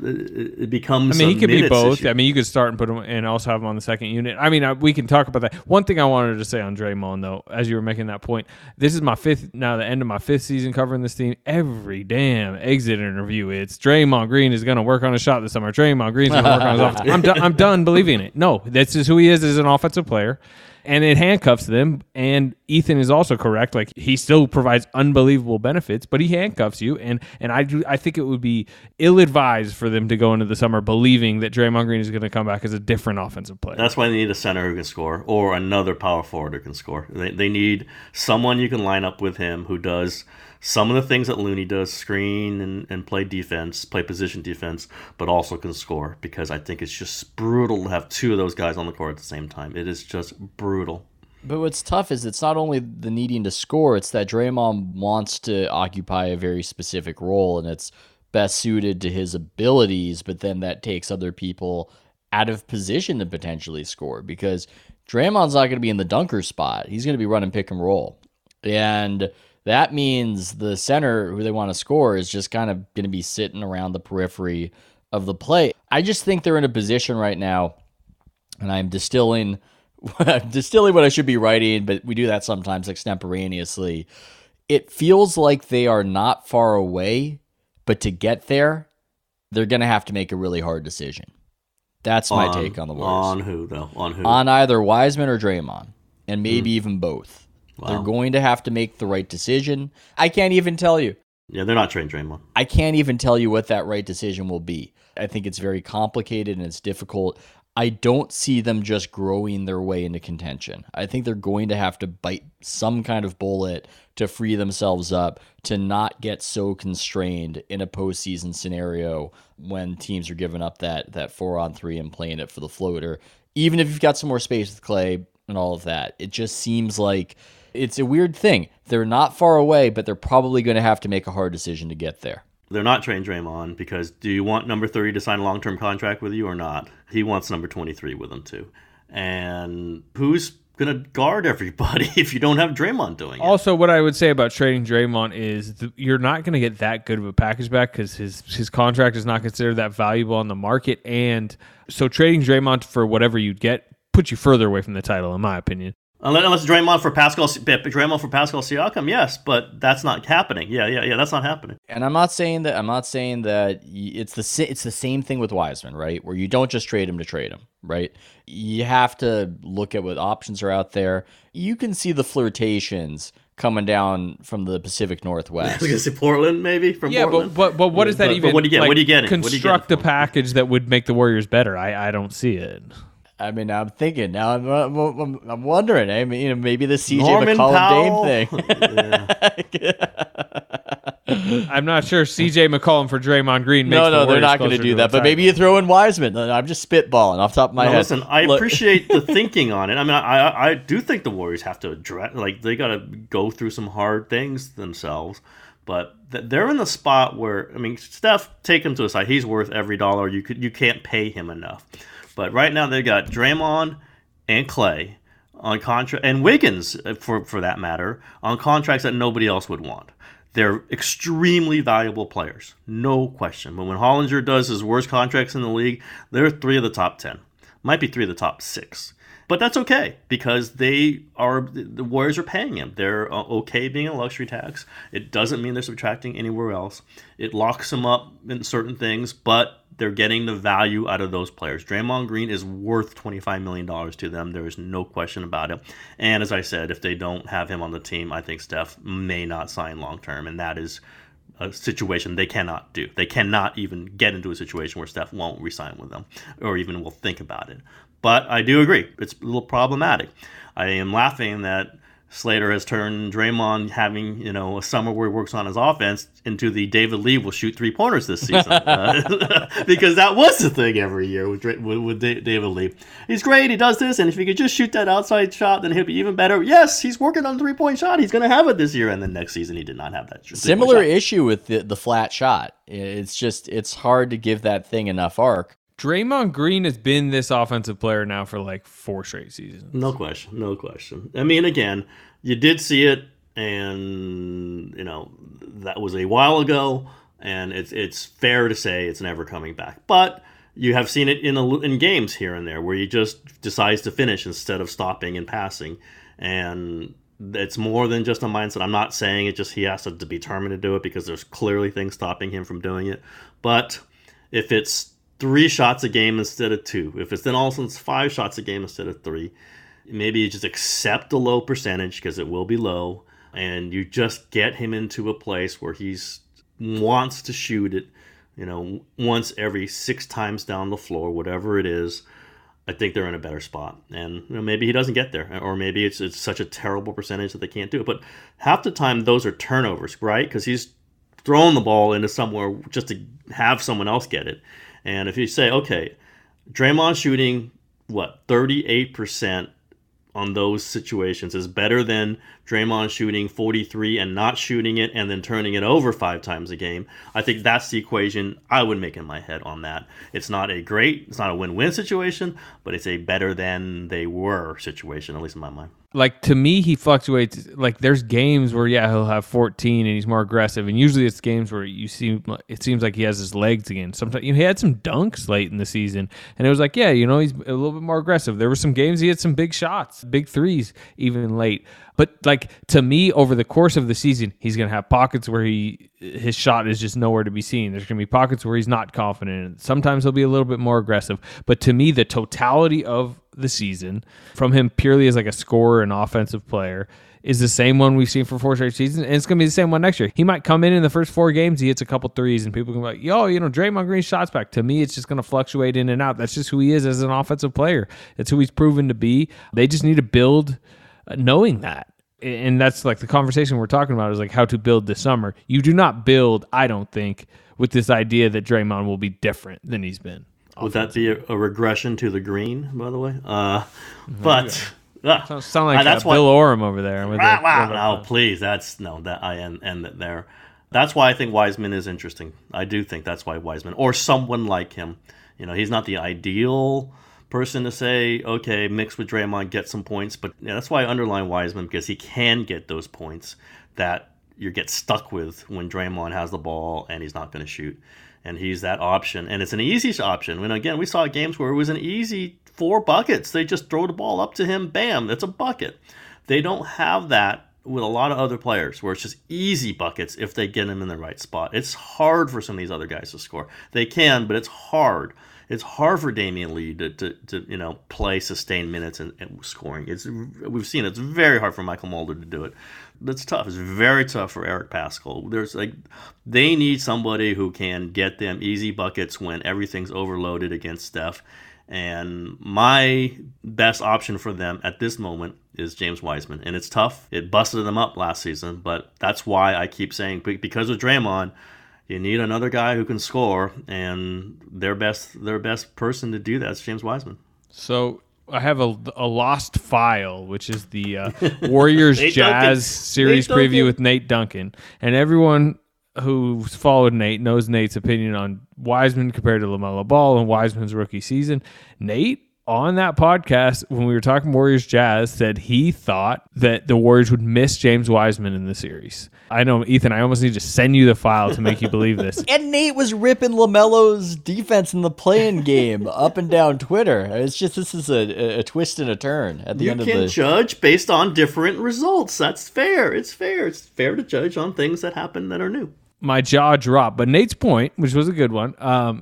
it becomes. I mean, he could be both. Issue. I mean, you could start and put him and also have him on the second unit. I mean, we can talk about that. One thing I wanted to say on Draymond, though, as you were making that point, this is the end of my fifth season covering this team. Every damn exit interview, it's Draymond Green is going to work on a shot this summer. Draymond Green is going to work on his offense. I'm done believing it. No, that's just who he is as an offensive player. And it handcuffs them. And Ethan is also correct. Like, he still provides unbelievable benefits, but he handcuffs you. And I think it would be ill-advised for them to go into the summer believing that Draymond Green is going to come back as a different offensive player. That's why they need a center who can score, or another power forward who can score. They need someone you can line up with him who does some of the things that Looney does, screen and play defense, play position defense, but also can score, because I think it's just brutal to have two of those guys on the court at the same time. It is just brutal. But what's tough is it's not only the needing to score, it's that Draymond wants to occupy a very specific role, and it's best suited to his abilities, but then that takes other people out of position to potentially score, because Draymond's not going to be in the dunker spot. He's going to be running pick and roll. And that means the center who they want to score is just kind of going to be sitting around the periphery of the play. I just think they're in a position right now, and I'm distilling what I should be writing, but we do that sometimes extemporaneously. It feels like they are not far away, but to get there, they're going to have to make a really hard decision. That's my take on the Warriors. On who, though? On who? On either Wiseman or Draymond, and maybe even both. Wow. They're going to have to make the right decision. I can't even tell you. Yeah, they're not trading Draymond. I can't even tell you what that right decision will be. I think it's very complicated and it's difficult. I don't see them just growing their way into contention. I think they're going to have to bite some kind of bullet to free themselves up, to not get so constrained in a postseason scenario when teams are giving up that 4-on-3 and playing it for the floater. Even if you've got some more space with Clay and all of that, it just seems like it's a weird thing. They're not far away, but they're probably going to have to make a hard decision to get there. They're not trading Draymond because do you want number 30 to sign a long-term contract with you or not? He wants number 23 with him too. And who's going to guard everybody if you don't have Draymond doing it? Also, what I would say about trading Draymond is you're not going to get that good of a package back because his contract is not considered that valuable on the market. And so trading Draymond for whatever you'd get puts you further away from the title, in my opinion. Unless Draymond for Pascal Siakam, yes, but that's not happening. Yeah, that's not happening. And I'm not saying that it's the same thing with Wiseman, right? Where you don't just trade him to trade him, right? You have to look at what options are out there. You can see the flirtations coming down from the Pacific Northwest. I was gonna say Portland, maybe from Portland. but what does that even? What do you get? What do you get? Construct a package that would make the Warriors better. I don't see it. I mean, I'm thinking now. I'm wondering. I mean, maybe the CJ Norman McCollum Dame thing. I'm not sure CJ McCollum for Draymond Green makes No, they're not going to do that. But maybe you throw in Wiseman. I'm just spitballing off the top of my head. Listen, I appreciate the thinking on it. I mean, I do think the Warriors have to address, they got to go through some hard things themselves. But they're in the spot where, I mean, Steph, take him to the side. He's worth every dollar. You can't pay him enough. But right now they've got Draymond and Clay on contract, and Wiggins, for that matter, on contracts that nobody else would want. They're extremely valuable players, no question. But when Hollinger does his worst contracts in the league, they're 3 of the top 10. Might be 3 of the top 6. But that's okay because the Warriors are paying him. They're okay being a luxury tax. It doesn't mean they're subtracting anywhere else. It locks them up in certain things, but they're getting the value out of those players. Draymond Green is worth $25 million to them. There is no question about it. And as I said, if they don't have him on the team, I think Steph may not sign long-term, and that is a situation they cannot do. They cannot even get into a situation where Steph won't re-sign with them or even will think about it. But I do agree. It's a little problematic. I am laughing that Slater has turned Draymond having, a summer where he works on his offense into the David Lee will shoot 3-pointers this season. Because that was the thing every year with David Lee. He's great, he does this, and if he could just shoot that outside shot, then he'll be even better. Yes, he's working on a 3-point shot. He's going to have it this year. And then next season, he did not have that. Similar issue with the flat shot. It's hard to give that thing enough arc. Draymond Green has been this offensive player now for like 4 straight seasons. No question. I mean, again, you did see it, and that was a while ago, and it's fair to say it's never coming back. But you have seen it in games here and there where he just decides to finish instead of stopping and passing, and it's more than just a mindset. I'm not saying it just he has to be determined to do it because there's clearly things stopping him from doing it. But if it's 3 shots a game instead of 2. If it's then also 5 shots a game instead of 3, maybe you just accept a low percentage because it will be low, and you just get him into a place where he's wants to shoot it, once every 6 times down the floor, whatever it is. I think they're in a better spot, and maybe he doesn't get there, or maybe it's such a terrible percentage that they can't do it. But half the time those are turnovers, right? Because he's throwing the ball into somewhere just to have someone else get it. And if you say, okay, Draymond shooting, 38% on those situations is better than Draymond shooting 43 and not shooting it and then turning it over 5 times a game, I think that's the equation I would make in my head on that. It's not a win-win situation, but it's a better than they were situation, at least in my mind. Like, to me, he fluctuates. Like, there's games where, he'll have 14 and he's more aggressive. And usually it's games where it seems like he has his legs again. Sometimes he had some dunks late in the season. And it was like, he's a little bit more aggressive. There were some games he had some big shots, big threes, even late. But, like, to me, over the course of the season, he's going to have pockets where his shot is just nowhere to be seen. There's going to be pockets where he's not confident. Sometimes he'll be a little bit more aggressive. But to me, the totality of the season, from him purely as like a scorer and offensive player, is the same one we've seen for 4 straight seasons, and it's going to be the same one next year. He might come in the first 4 games, he hits a couple threes, and people can be like, Draymond Green's shots back. To me, it's just going to fluctuate in and out. That's just who he is as an offensive player. It's who he's proven to be. They just need to build knowing that. And that's like the conversation we're talking about is like how to build this summer. You do not build, I don't think, with this idea that Draymond will be different than he's been. Would that be a regression to the green, by the way? Sound like that's Bill Oram over there. No, please. I end it there. That's why I think Wiseman is interesting. I do think that's why Wiseman, or someone like him. He's not the ideal person to say, okay, mix with Draymond, get some points. But that's why I underline Wiseman, because he can get those points that you get stuck with when Draymond has the ball and he's not going to shoot. And he's that option. And it's an easy option. When again, we saw games where it was an easy 4 buckets. They just throw the ball up to him, bam, that's a bucket. They don't have that with a lot of other players where it's just easy buckets if they get him in the right spot. It's hard for some of these other guys to score. They can, but it's hard. It's hard for Damian Lee to play sustained minutes and scoring. We've seen it's very hard for Michael Mulder to do it. That's tough. It's very tough for Eric Paschall. They need somebody who can get them easy buckets when everything's overloaded against Steph. And my best option for them at this moment is James Wiseman. And it's tough. It busted them up last season, but that's why I keep saying, because of Draymond, you need another guy who can score, and their best person to do that is James Wiseman. So I have a lost file, which is the Warriors Jazz series preview with Nate Duncan, and everyone who's followed Nate knows Nate's opinion on Wiseman compared to LaMelo Ball and Wiseman's rookie season. Nate, on that podcast, when we were talking Warriors Jazz, said he thought that the Warriors would miss James Wiseman in the series. I know, Ethan, I almost need to send you the file to make you believe this. And Nate was ripping LaMelo's defense in the play-in game up and down Twitter. It's just, this is a twist and a turn at the end of the... You can judge based on different results. That's fair. It's fair. It's fair to judge on things that happen that are new. My jaw dropped. But Nate's point, which was a good one,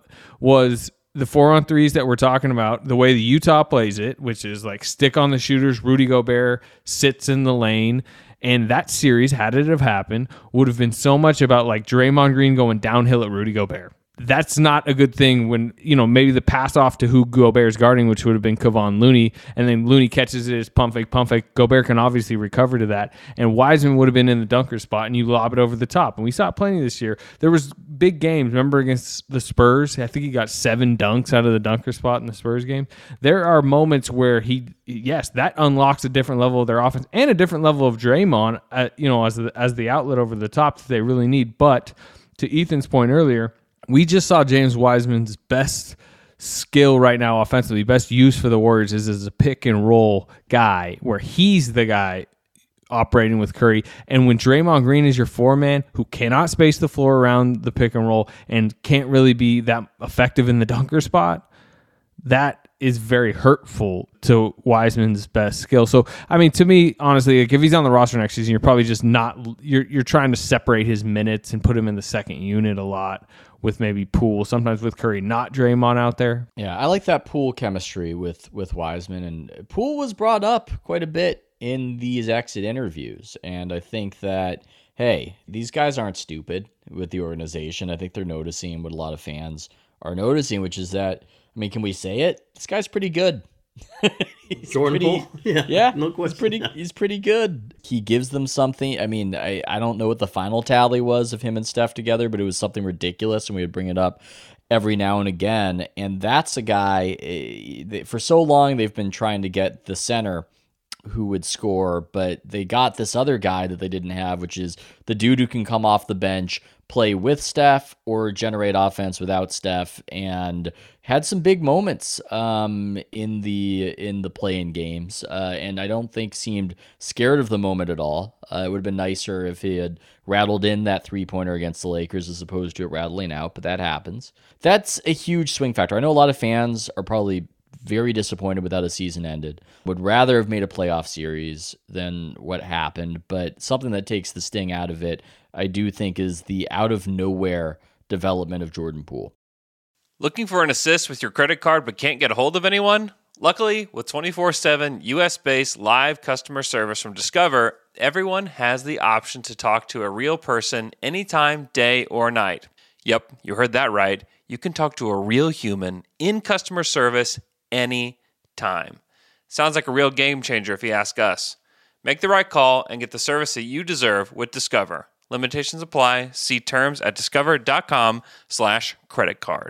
was... the 4-on-3s that we're talking about, the way the Utah plays it, which is like stick on the shooters, Rudy Gobert sits in the lane, and that series, had it have happened, would have been so much about like Draymond Green going downhill at Rudy Gobert. that's not a good thing when, maybe the pass off to who Gobert's guarding, which would have been Kevon Looney, and then Looney catches it as pump fake. Gobert can obviously recover to that. And Wiseman would have been in the dunker spot, and you lob it over the top. And we saw it plenty this year. There was big games. Remember against the Spurs? I think he got 7 dunks out of the dunker spot in the Spurs game. There are moments where that unlocks a different level of their offense and a different level of Draymond, as the outlet over the top that they really need. But to Ethan's point earlier, we just saw James Wiseman's best skill right now offensively, best use for the Warriors is as a pick and roll guy, where he's the guy operating with Curry. And when Draymond Green is your 4-man who cannot space the floor around the pick and roll and can't really be that effective in the dunker spot, that is very hurtful to Wiseman's best skill. So, I mean, to me, honestly, if he's on the roster next season, you're probably just not, you're trying to separate his minutes and put him in the second unit a lot with maybe Poole, sometimes with Curry, not Draymond out there. Yeah, I like that Poole chemistry with Wiseman, and Poole was brought up quite a bit in these exit interviews. And I think that, hey, these guys aren't stupid with the organization. I think they're noticing what a lot of fans are noticing, which is that, I mean, can we say it? This guy's pretty good. Jordan Poole? Yeah, no question. He's pretty good. He gives them something. I mean, I don't know what the final tally was of him and Steph together, but it was something ridiculous, and we would bring it up every now and again. And that's a guy, for so long they've been trying to get the center who would score, but they got this other guy that they didn't have, which is the dude who can come off the bench, play with Steph or generate offense without Steph, and had some big moments in the play-in games, and I don't think seemed scared of the moment at all. It would have been nicer if he had rattled in that 3-pointer against the Lakers as opposed to it rattling out, but that happens. That's a huge swing factor. I know a lot of fans are probably very disappointed with how the season ended. Would rather have made a playoff series than what happened, but something that takes the sting out of it, I do think, is the out-of-nowhere development of Jordan Poole. Looking for an assist with your credit card but can't get a hold of anyone? Luckily, with 24/7 US-based live customer service from Discover, everyone has the option to talk to a real person anytime, day or night. Yep, you heard that right. You can talk to a real human in customer service anytime. Sounds like a real game changer if you ask us. Make the right call and get the service that you deserve with Discover. Limitations apply. See terms at discover.com/creditcard.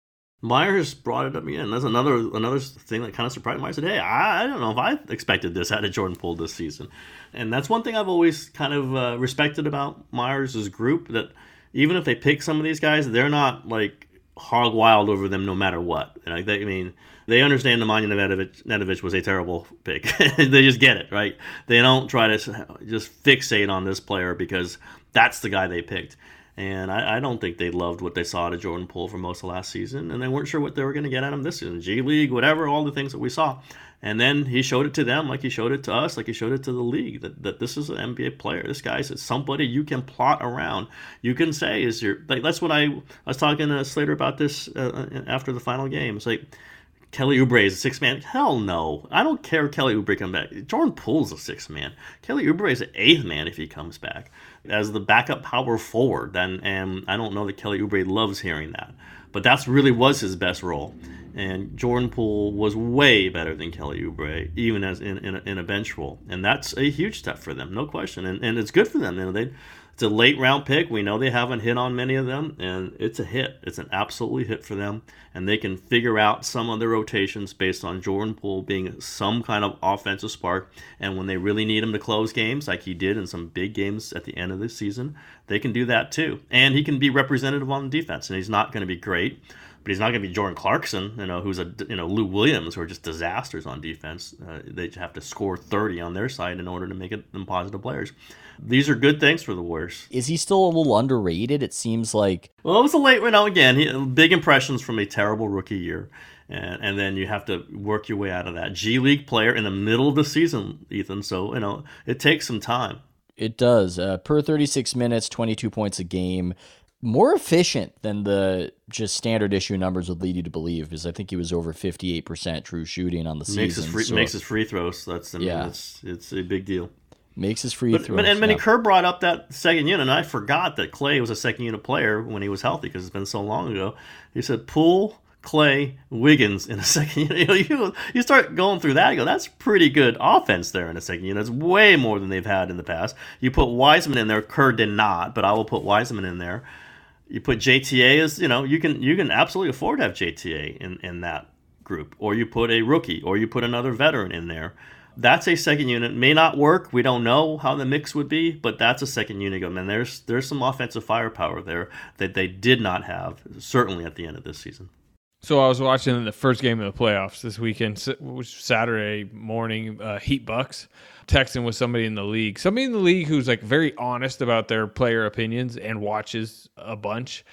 Myers brought it up again. That's another thing that kind of surprised me. I said, hey, I don't know if I expected this out of Jordan Poole this season. And that's one thing I've always kind of respected about Myers' group, that even if they pick some of these guys, they're not like hog wild over them no matter what. Like they understand Nemanja Nedović was a terrible pick. They just get it, right? They don't try to just fixate on this player because that's the guy they picked. And I don't think they loved what they saw out of Jordan Poole for most of last season, and they weren't sure what they were going to get out of him this season. G League, whatever, all the things that we saw. And then he showed it to them like he showed it to us, like he showed it to the league, that this is an NBA player. This guy's somebody you can plot around. You can say, that's what I was talking to Slater about this after the final game. It's like, Kelly Oubre is a 6-man. Hell no. I don't care if Kelly Oubre comes back. Jordan Poole's a 6-man. Kelly Oubre is an 8th man if he comes back as the backup power forward. And I don't know that Kelly Oubre loves hearing that. But that's really was his best role. And Jordan Poole was way better than Kelly Oubre, even as in a bench role. And that's a huge step for them, no question. And it's good for them. It's a late round pick. We know they haven't hit on many of them, and it's a hit. It's an absolutely hit for them, and they can figure out some of their rotations based on Jordan Poole being some kind of offensive spark. And when they really need him to close games, like he did in some big games at the end of the season, they can do that too. And he can be representative on defense, and he's not going to be great, but he's not going to be Jordan Clarkson, who's Lou Williams, who are just disasters on defense. They have to score 30 on their side in order to make them positive players. These are good things for the Warriors. Is he still a little underrated? It seems like. Well, it was a late one. Again, big impressions from a terrible rookie year. And then you have to work your way out of that. G League player in the middle of the season, Ethan. So, it takes some time. It does. Per 36 minutes, 22 points a game. More efficient than the just standard issue numbers would lead you to believe, because I think he was over 58% true shooting on the season. Makes his free throws. It's a big deal. makes his free throws. And Kerr brought up that second unit, and I forgot that Clay was a second unit player when he was healthy because it's been so long ago. He said Poole, Clay, Wiggins in a second unit. You start going through that, you go, that's pretty good offense there in a second unit. It's way more than they've had in the past. You put Wiseman in there. Kerr did not, but I will put Wiseman in there. You put JTA as, you can absolutely afford to have JTA in that group. Or you put a rookie, or you put another veteran in there. That's a second unit. May not work. We don't know how the mix would be, but that's a second unit. And there's some offensive firepower there that they did not have, certainly at the end of this season. So I was watching the first game of the playoffs this weekend, which was Saturday morning, Heat Bucks, texting with somebody in the league who's like very honest about their player opinions and watches a bunch.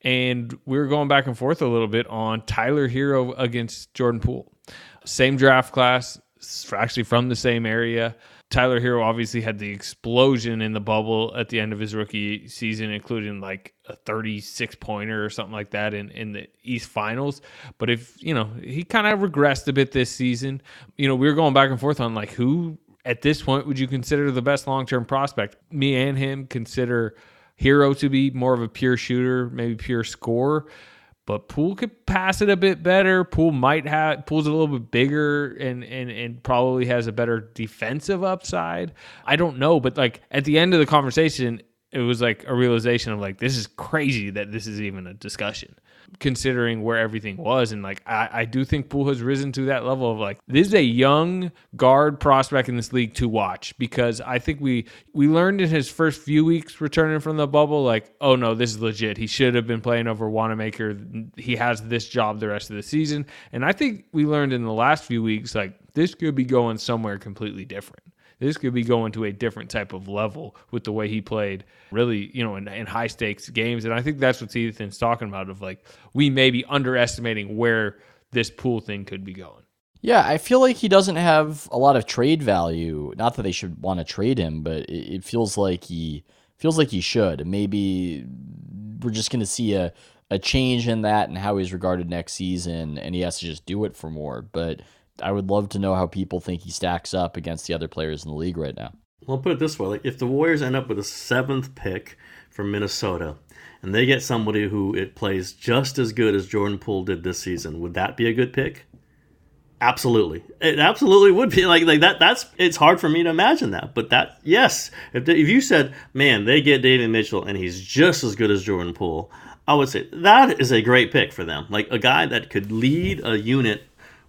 And we were going back and forth a little bit on Tyler Hero against Jordan Poole. Same draft class, actually from the same area. Tyler Hero obviously had the explosion in the bubble at the end of his rookie season, including like a 36-pointer or something like that in the East Finals. But if, he kind of regressed a bit this season. We were going back and forth on like who at this point would you consider the best long-term prospect? Me and him consider Hero to be more of a pure shooter, maybe pure scorer. But Poole could pass it a bit better. Poole Poole's a little bit bigger and probably has a better defensive upside. I don't know, but like at the end of the conversation, it was like a realization of like, this is crazy that this is even a discussion, considering where everything was. And like, I do think Poole has risen to that level of like, this is a young guard prospect in this league to watch, because I think we learned in his first few weeks returning from the bubble, like, oh no, this is legit. He should have been playing over Wanamaker. He has this job the rest of the season. And I think we learned in the last few weeks, like, this could be going somewhere completely different. This could be going to a different type of level with the way he played, really, in high stakes games. And I think that's what Ethan's talking about, of like, we may be underestimating where this Poole thing could be going. Yeah, I feel like he doesn't have a lot of trade value. Not that they should want to trade him, but it feels like he should. Maybe we're just going to see a change in that and how he's regarded next season, and he has to just do it for more. But I would love to know how people think he stacks up against the other players in the league right now. Well, I'll put it this way. Like, if the Warriors end up with a 7th pick from Minnesota and they get somebody who it plays just as good as Jordan Poole did this season, would that be a good pick? Absolutely. It absolutely would be. Like that. It's hard for me to imagine that. But that, yes. If you said, man, they get David Mitchell and he's just as good as Jordan Poole, I would say that is a great pick for them. Like a guy that could lead a unit,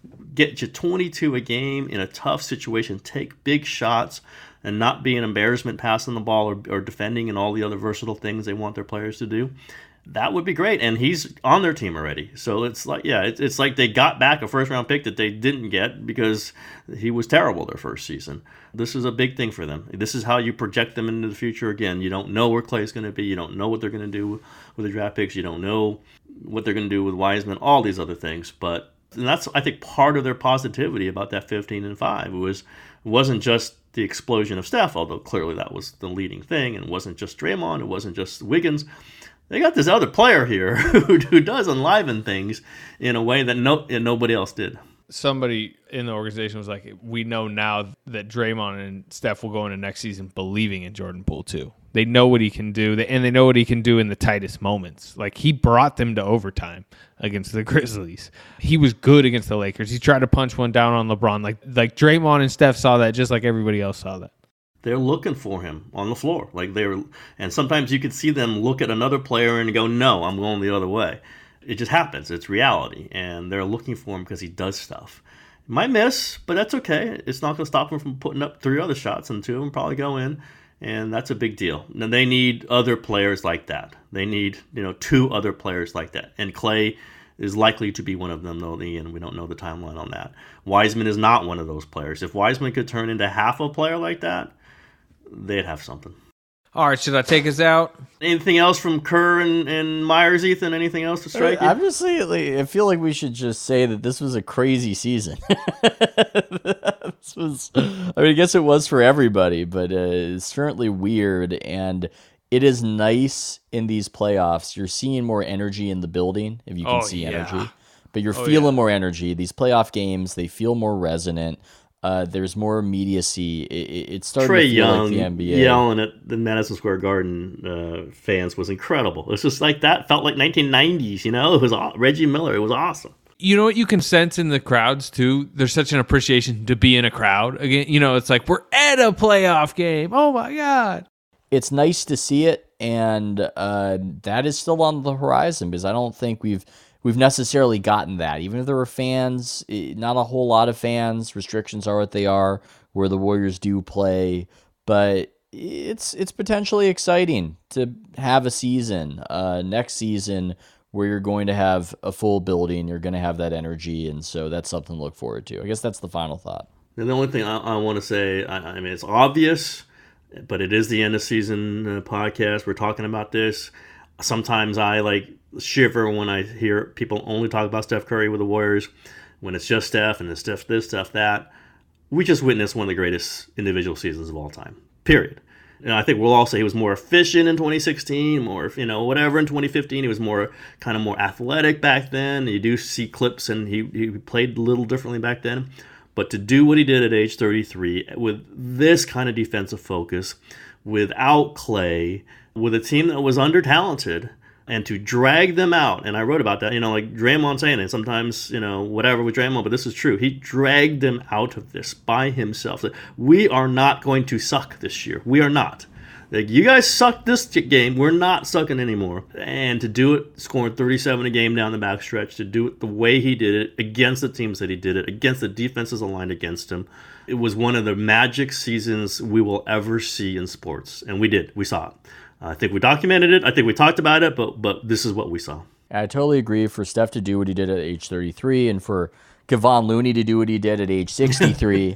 get you 22 a game in a tough situation, take big shots, and not be an embarrassment passing the ball or defending and all the other versatile things they want their players to do. That would be great. And he's on their team already. So it's like, it's like they got back a first-round pick that they didn't get because he was terrible their first season. This is a big thing for them. This is how you project them into the future. Again, you don't know where Clay's going to be. You don't know what they're going to do with the draft picks. You don't know what they're going to do with Wiseman, all these other things. And that's, I think, part of their positivity about that 15-5. It wasn't just the explosion of Steph, although clearly that was the leading thing, and it wasn't just Draymond, it wasn't just Wiggins. They got this other player here who does enliven things in a way that nobody else did. Somebody in the organization was like, we know now that Draymond and Steph will go into next season believing in Jordan Poole too. They know what he can do, and they know what he can do in the tightest moments. Like, he brought them to overtime against the Grizzlies. He was good against the Lakers. He tried to punch one down on LeBron. Like Draymond and Steph saw that just like everybody else saw that. They're looking for him on the floor. And sometimes you could see them look at another player and go, no, I'm going the other way. It just happens. It's reality. And they're looking for him because he does stuff. Might miss, but that's okay. It's not going to stop him from putting up 3 other shots, and 2 of them probably go in. And that's a big deal. Now, they need other players like that. They need, 2 other players like that. And Clay is likely to be one of them, though, and we don't know the timeline on that. Wiseman is not one of those players. If Wiseman could turn into half a player like that, they'd have something. All right, should I take us out? Anything else from Kerr and Myers, Ethan? Anything else to strike you? I'm just saying, I feel like we should just say that this was a crazy season. I guess it was for everybody, but it's certainly weird. And it is nice in these playoffs. You're seeing more energy in the building, if you can see energy. But you're feeling more energy. These playoff games, they feel more resonant. There's more immediacy. It's starting Trae to feel Young like the NBA. yelling at the Madison Square Garden fans was incredible. It's just like that felt like 1990s. You know, it was Reggie Miller. It was awesome. You know what you can sense in the crowds too? There's such an appreciation to be in a crowd again. You know, it's like we're at a playoff game. Oh my God. It's nice to see it, and that is still on the horizon because I don't think we've necessarily gotten that. Even if there were fans, not a whole lot of fans. Restrictions are what they are where the Warriors do play, but it's potentially exciting to have a season next season where you're going to have a full building, you're going to have that energy, and so that's something to look forward to. I guess that's the final thought. And the only thing I want to say, I mean, it's obvious, but it is the end of season podcast. We're talking about this. Sometimes I shiver when I hear people only talk about Steph Curry with the Warriors, when it's just Steph and it's Steph this, Steph that. We just witnessed one of the greatest individual seasons of all time, period. And I think we'll all say he was more efficient in 2016, more, whatever in 2015. He was more athletic back then. You do see clips, and he played a little differently back then. But to do what he did at age 33 with this kind of defensive focus, without Clay, with a team that was under-talented, and to drag them out, and I wrote about that, like Draymond saying it, sometimes, whatever with Draymond, but this is true. He dragged them out of this by himself. We are not going to suck this year. We are not. You guys sucked this game. We're not sucking anymore. And to do it, scoring 37 a game down the backstretch, to do it the way he did it, against the teams that he did it, against the defenses aligned against him, it was one of the magic seasons we will ever see in sports. And we did. We saw it. I think we documented it. I think we talked about it, but this is what we saw. I totally agree. For Steph to do what he did at age 33 and for Kevon Looney to do what he did at age 63.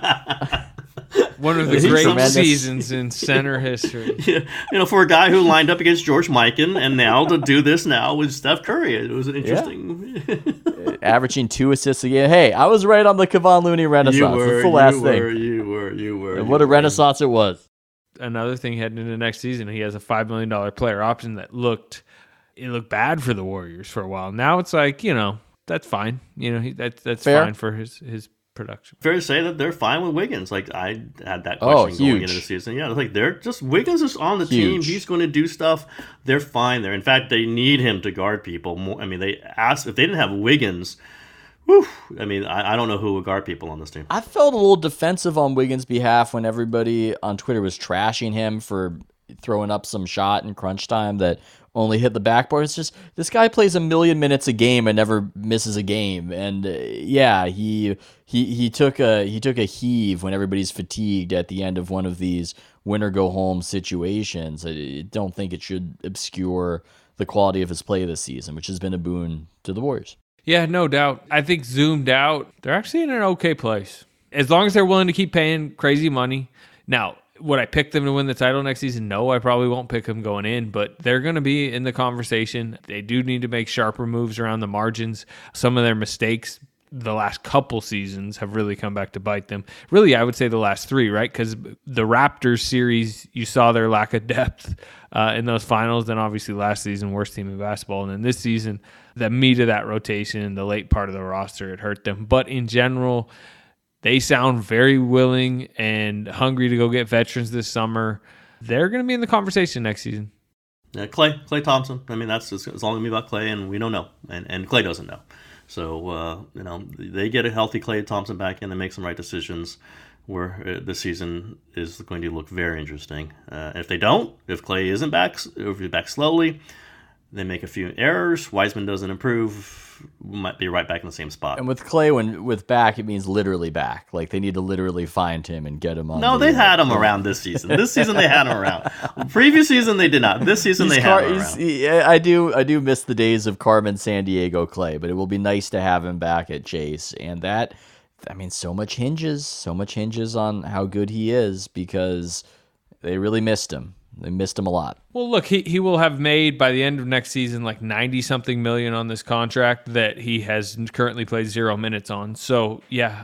One of the great seasons in center history. Yeah. For a guy who lined up against George Mikan and now to do this now with Steph Curry. It was interesting. Yeah. Averaging 2 assists a game. Hey, I was right on the Kevon Looney renaissance. That's the last thing. You were. And what a renaissance it was. Another thing heading into next season, he has a $5 million player option that looked bad for the Warriors for a while. Now it's like, that's fine. That's Fair. fine for his production. Fair to say that they're fine with Wiggins. Like, I had that question going into the season. Yeah, it's like Wiggins is on the team. He's going to do stuff. They're fine there. In fact, they need him to guard people more. I mean, they asked if they didn't have Wiggins. Whew, I don't know who would guard people on this team. I felt a little defensive on Wiggins' behalf when everybody on Twitter was trashing him for throwing up some shot in crunch time that only hit the backboard. It's just, this guy plays 1 million minutes a game and never misses a game. And he took a heave when everybody's fatigued at the end of one of these win or go home situations. I don't think it should obscure the quality of his play this season, which has been a boon to the Warriors. Yeah, no doubt. I think zoomed out, they're actually in an okay place. As long as they're willing to keep paying crazy money. Now, would I pick them to win the title next season? No, I probably won't pick them going in, but they're going to be in the conversation. They do need to make sharper moves around the margins. Some of their mistakes the last couple seasons have really come back to bite them. Really, I would say the last 3, right? Because the Raptors series, you saw their lack of depth in those finals. Then obviously last season, worst team in basketball. And then this season, the meat of that rotation, the late part of the roster, it hurt them. But in general, they sound very willing and hungry to go get veterans this summer. They're going to be in the conversation next season. Yeah, Klay Thompson. That's it's all going to be about Klay, and we don't know. And Klay doesn't know. So, they get a healthy Klay Thompson back in and make some right decisions where the season is going to look very interesting. If they don't, if Klay isn't back, or if he's back slowly, they make a few errors, Wiseman doesn't improve, we might be right back in the same spot. And with Klay, with back, it means literally back. Like, they need to literally find him and get him on. No, they had him around this season. This season, they had him around. Previous season, they did not. This season, they had him around. I do miss the days of Carmen Sandiego Klay, but it will be nice to have him back at Chase. And that, so much hinges on how good he is because they really missed him. They missed him a lot. Well, look, he will have made by the end of next season like 90-something million on this contract that he has currently played 0 minutes on. So, yeah,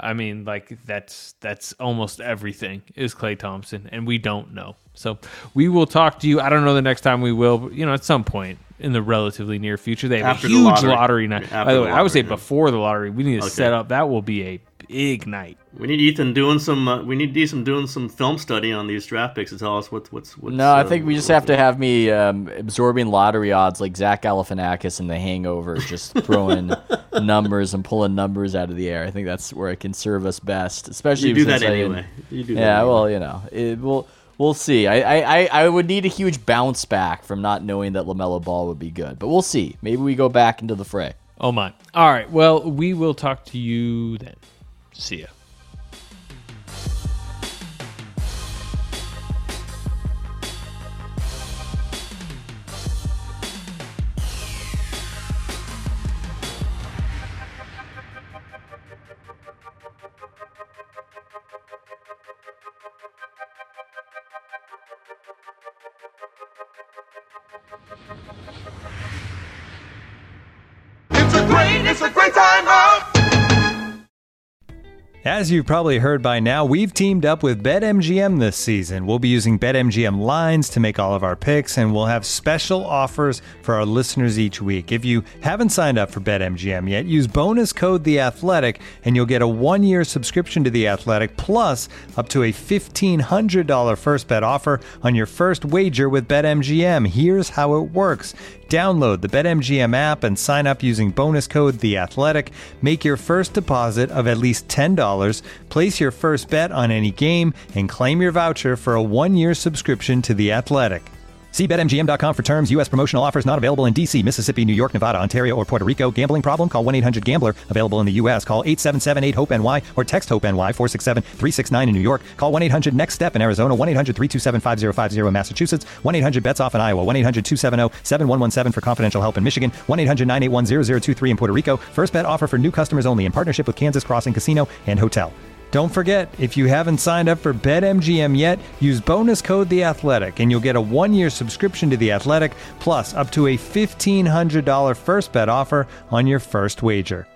that's almost everything is Klay Thompson, and we don't know. So we will talk to you. I don't know the next time we will, but, at some point in the relatively near future. They have a huge lottery now. By the way, I would say before the lottery, we need to set up. That will be a big night. We need Ethan doing some. We need Ethan doing some film study on these draft picks to tell us what's. No, I think we just have to have me absorbing lottery odds like Zach Galifianakis in The Hangover, just throwing numbers and pulling numbers out of the air. I think that's where it can serve us best, especially you do that anyway. Well, we'll see. I would need a huge bounce back from not knowing that LaMelo Ball would be good, but we'll see. Maybe we go back into the fray. Oh my! All right. Well, we will talk to you then. See ya. It's a great time out. As you've probably heard by now, we've teamed up with BetMGM this season. We'll be using BetMGM lines to make all of our picks, and we'll have special offers for our listeners each week. If you haven't signed up for BetMGM yet, use bonus code The Athletic, and you'll get a 1-year subscription to The Athletic, plus up to a $1,500 first bet offer on your first wager with BetMGM. Here's how it works. Download the BetMGM app and sign up using bonus code The Athletic. Make your first deposit of at least $10. Place your first bet on any game and claim your voucher for a 1-year subscription to The Athletic. See BetMGM.com for terms. U.S. promotional offers not available in D.C., Mississippi, New York, Nevada, Ontario, or Puerto Rico. Gambling problem? Call 1-800-GAMBLER. Available in the U.S. Call 877-8-HOPE-NY or text HOPE-NY 467-369 in New York. Call 1-800-NEXT-STEP in Arizona. 1-800-327-5050 in Massachusetts. 1-800-BETS-OFF in Iowa. 1-800-270-7117 for confidential help in Michigan. 1-800-981-0023 in Puerto Rico. First bet offer for new customers only in partnership with Kansas Crossing Casino and Hotel. Don't forget, if you haven't signed up for BetMGM yet, use bonus code The Athletic, and you'll get a 1-year subscription to The Athletic, plus up to a $1,500 first bet offer on your first wager.